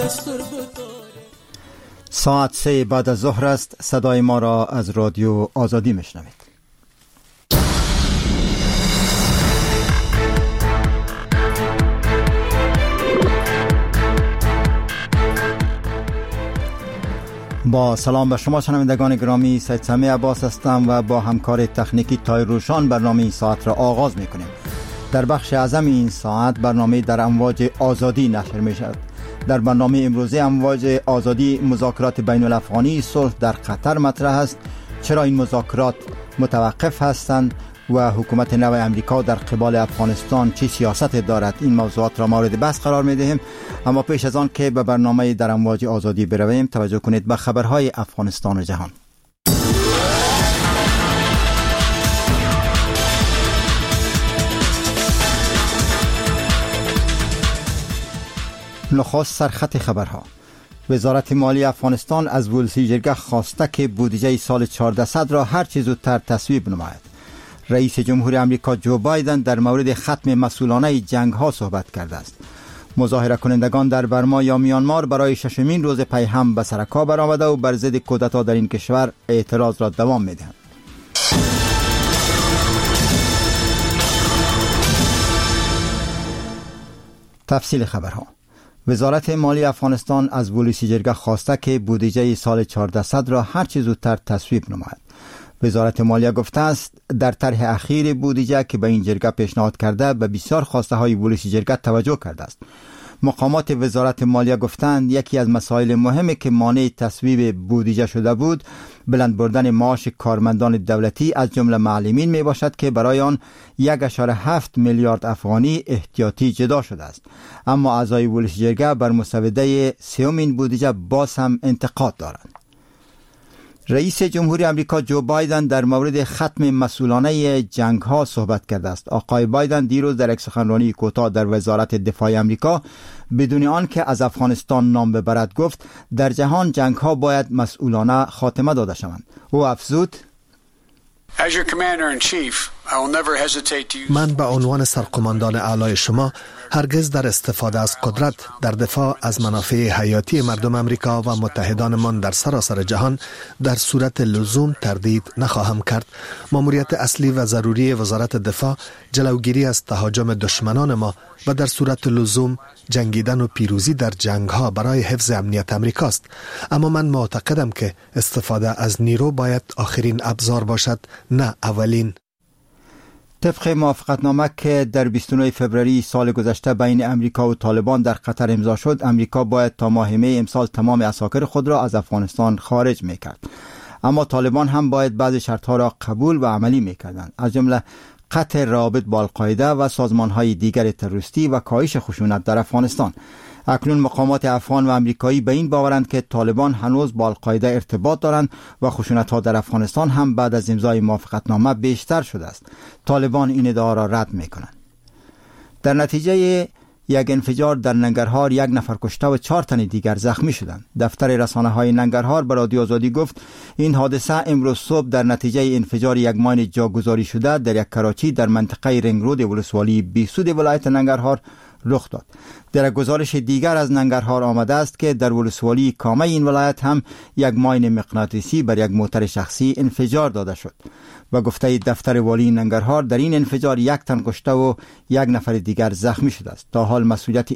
ساعت 3 بعد از ظهر است. صدای ما را از رادیو آزادی میشنوید. با سلام به شما شنوندگان گرامی، سید سمی عباس هستم و با همکار تکنیکی تای روشان برنامه این ساعت را آغاز میکنیم. در بخش اعظم این ساعت برنامه در امواج آزادی نشر می شود. در برنامه امروزه امواج آزادی مذاکرات بین الافغانی صلح در قطر مطرح است. چرا این مذاکرات متوقف هستند و حکومت نو امریکا در قبال افغانستان چه سیاست دارد؟ این موضوعات را مورد بحث قرار می دهیم. اما پیش از آن که به برنامه در امواج آزادی برویم، توجه کنید به خبرهای افغانستان و جهان. نخست سرخط خبرها. وزارت مالی افغانستان از ولسی جرگه خواسته که بودجه سال 1400 را هر چه زودتر تصویب نماید. رئیس جمهور آمریکا جو بایدن در مورد ختم مسئولانه جنگ ها صحبت کرده است. مظاهره کنندگان در برما یا میانمار برای ششمین روز پی هم به سر کار برآمده و بر ضد کودتا در این کشور اعتراض را دوام میدهند. تفصیل خبرها. وزارت مالی افغانستان از ولسی جرگه خواسته که بودجه سال 1400 را هر چه زودتر تصویب نماید. وزارت مالیه گفته است در طرح اخیر بودجه که به این جرگه پیشنهاد کرده به بسیار خواسته های ولسی جرگه توجه کرده است. مقامات وزارت مالیه گفتند یکی از مسائل مهمی که مانع تصویب بودجه شده بود بلند بردن معاش کارمندان دولتی از جمله معلمین می باشد که برای آن 1.7 میلیارد افغانی احتیاطی جدا شده است. اما اعضای ولسی جرگه بر مسوده سومین بودجه باز هم انتقاد دارند. رئیس جمهور آمریکا جو بایدن در مورد ختم مسئولانه جنگ ها صحبت کرده است. آقای بایدن دیروز در یک سخنرانی کوتاه در وزارت دفاع آمریکا بدون آنکه از افغانستان نام ببرد گفت در جهان جنگ ها باید مسئولانه خاتمه داده شوند. او افزود: من به عنوان سرقماندان اعلای شما هرگز در استفاده از قدرت در دفاع از منافع حیاتی مردم امریکا و متحدانمان در سراسر جهان در صورت لزوم تردید نخواهم کرد. ماموریت اصلی و ضروری وزارت دفاع جلوگیری از تهاجم دشمنان ما و در صورت لزوم جنگیدن و پیروزی در جنگ ها برای حفظ امنیت امریکاست. اما من معتقدم که استفاده از نیرو باید آخرین ابزار باشد، نه اولین. طبق موافقتنامه که در 29 فوریه سال گذشته بین امریکا و طالبان در قطر امضا شد، امریکا باید تا ماه می امسال تمام عساکر خود را از افغانستان خارج میکرد. اما طالبان هم باید بعضی شرطها را قبول و عملی میکردند، از جمله قطع روابط با القاعده و سازمانهای دیگر تروریستی و کاهش خشونت در افغانستان. اکنون مقامات افغان و امریکایی به این باورند که طالبان هنوز با القاعده ارتباط دارند و خشونت‌ها در افغانستان هم بعد از امضای موافقتنامه بیشتر شده است. طالبان این ادعا را رد می‌کنند. در نتیجه یک انفجار در ننگرهار 1 نفر کشته و 4 تن دیگر زخمی شدند. دفتر رسانه‌های ننگرهار به رادیو آزادی گفت این حادثه امروز صبح در نتیجه انفجار یک ماین جاگذاری شده در یک کراچی در منطقه رنگ رود ولسوالی بیسود ولایت ننگرهار رخ داد. در گزارش دیگر از ننگرهار آمده است که در ولسوالی کامه این ولایت هم یک ماین مغناطیسی بر یک موتر شخصی انفجار داده شد. و گفته دفتر والی ننگرهار در این انفجار 1 تن کشته و 1 نفر دیگر زخمی شده است. تا حال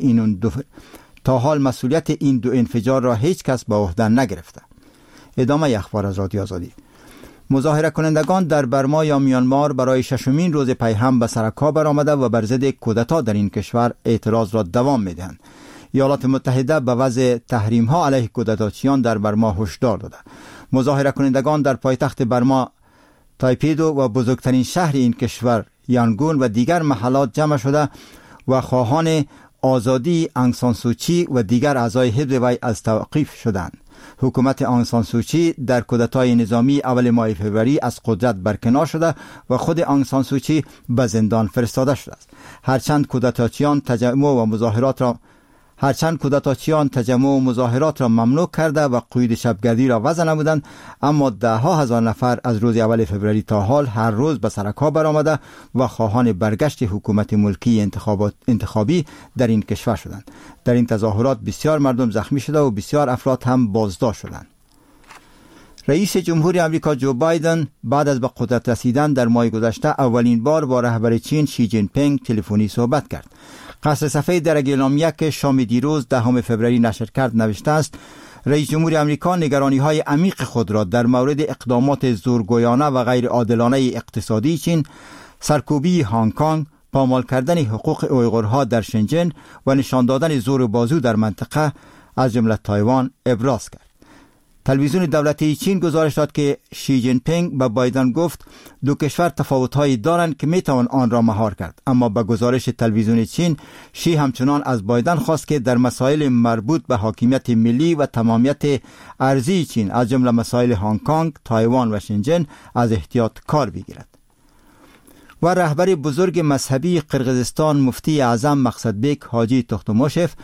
مسئولیت این دو انفجار را هیچ کس به عهده نگرفته. ادامه اخبار از رادیو آزادی. مظاهره کنندگان در برما یا میانمار برای ششمین روز پی هم به سر کار برآمده و بر ضد کودتا در این کشور اعتراض را دوام میدهند. ایالات متحده به وضع تحریم ها علیه کودتاچیان در برما هشدار داده. مظاهره کنندگان در پایتخت برما تایپیدو و بزرگترین شهر این کشور یانگون و دیگر محلات جمع شده و خواهان آزادی آنگ سان سوچی و دیگر اعضای حزب وی از توقیف شدند. حکومت آنگ سان سوچی در کودتای نظامی اول ماه فوریه از قدرت برکنار شده و خود آنگ سان سوچی به زندان فرستاده شده است. هرچند کودتاچیان تجمع و مظاهرات را هرچند کودتاچیان تجمع و مظاهرات را ممنوع کرده و قید شبگردی را وضع نمودند، اما ده ها هزار نفر از روز اول فوریه تا حال هر روز به سرک‌ها برآمده و خواهان برگشت حکومت ملکی انتخابی در این کشور شدند. در این تظاهرات بسیار مردم زخمی شده و بسیار افراد هم بازداشت شدند. رئیس جمهور آمریکا جو بایدن بعد از به قدرت رسیدن در ماه گذشته اولین بار با رهبر چین شی جین پینگ تلفنی صحبت کرد. قصر سفید در اعلامیه که شام دیروز 10 فوریه نشر کرد نوشته است: رئیس جمهور آمریکا نگرانی‌های عمیق خود را در مورد اقدامات زورگویانه و غیر عادلانه اقتصادی چین، سرکوبی هنگ کنگ، پامال کردن حقوق اویغورها در شنجن و نشان دادن زور بازو در منطقه از جمله تایوان ابراز کرد. تلویزیون دولتی چین گزارش داد که شی جین پینگ به بایدن گفت دو کشور تفاوت‌هایی دارند که میتوان آن را مهار کرد، اما به گزارش تلویزیون چین شی همچنان از بایدن خواست که در مسائل مربوط به حاکمیت ملی و تمامیت ارضی چین از جمله مسائل هنگ کنگ، تایوان و شنجن از احتیاط کار بگیرد. و رهبر بزرگ مذهبی قرقیزستان مفتی اعظم مقصدبک حاجی تختموشف